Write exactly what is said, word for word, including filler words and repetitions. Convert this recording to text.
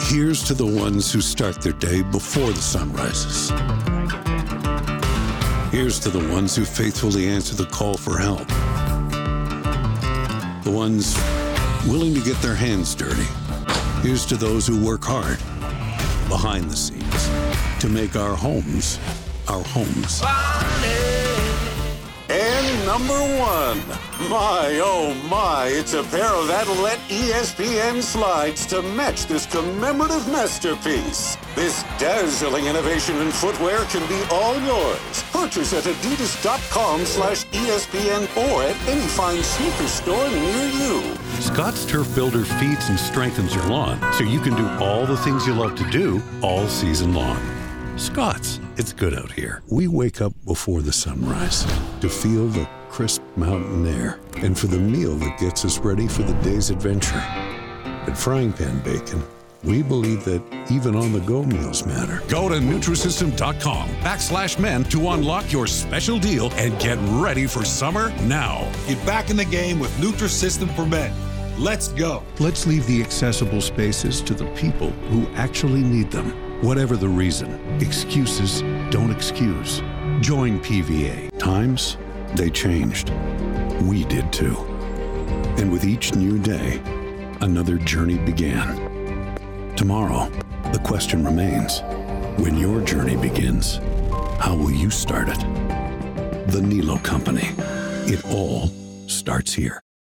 Here's to the ones who start their day before the sun rises. Here's to the ones who faithfully answer the call for help. The ones willing to get their hands dirty. Here's to those who work hard, behind the scenes, to make our homes our homes. And number one. My, oh my, it's a pair of Adelaide E S P N slides to match this commemorative masterpiece. This dazzling innovation in footwear can be all yours. Purchase at adidas.com slash ESPN or at any fine sneaker store near you. Scott's Turf Builder feeds and strengthens your lawn so you can do all the things you love to do all season long. Scott's, it's good out here. We wake up before the sunrise to feel the crisp mountain air and for the meal that gets us ready for the day's adventure. At Frying Pan Bacon, we believe that even on-the-go meals matter. Go to Nutrisystem.com backslash men to unlock your special deal and get ready for summer now. Get back in the game with Nutrisystem for Men. Let's go. Let's leave the accessible spaces to the people who actually need them. Whatever the reason, excuses don't excuse. Join P V A. Times, they changed. We did too. And with each new day, another journey began. Tomorrow, the question remains, when your journey begins, how will you start it? The Nilo Company. It all starts here.